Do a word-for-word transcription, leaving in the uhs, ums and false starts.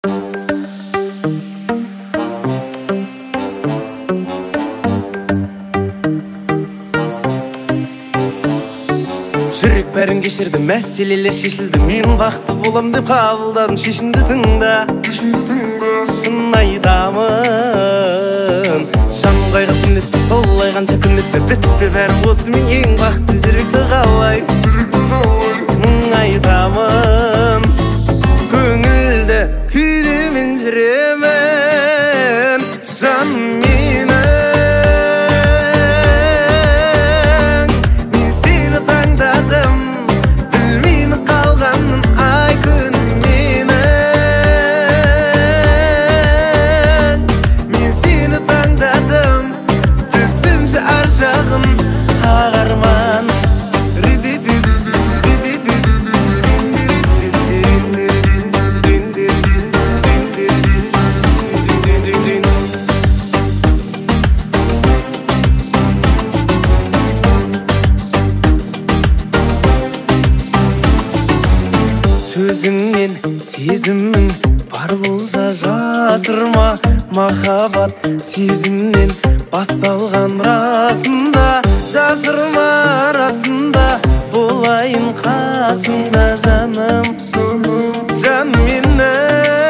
Жүрек бәрін кешірді, мәселелер шешілді. Мен бақытты болам деп қабылдадым шешімді тыңда. Шын айтамын, жаным қайғы түнетті, солай қанша күнетті. Бітті бәрі осымен, ең бақытты жүректі қалай. Мың айтамын, көңілді күйде мен жүремін. Жаным менің, мен сені таңдадым, білмеймін қалғанын ай күнім менің. Мен сені таңдадым, түсінші ар жағын ағарман. Сөзіңнен сезімің бар болса жасырма. Махаббат сезімнен басталған расында. Жасырма расында, болайын қасыңда жаным. Жан менің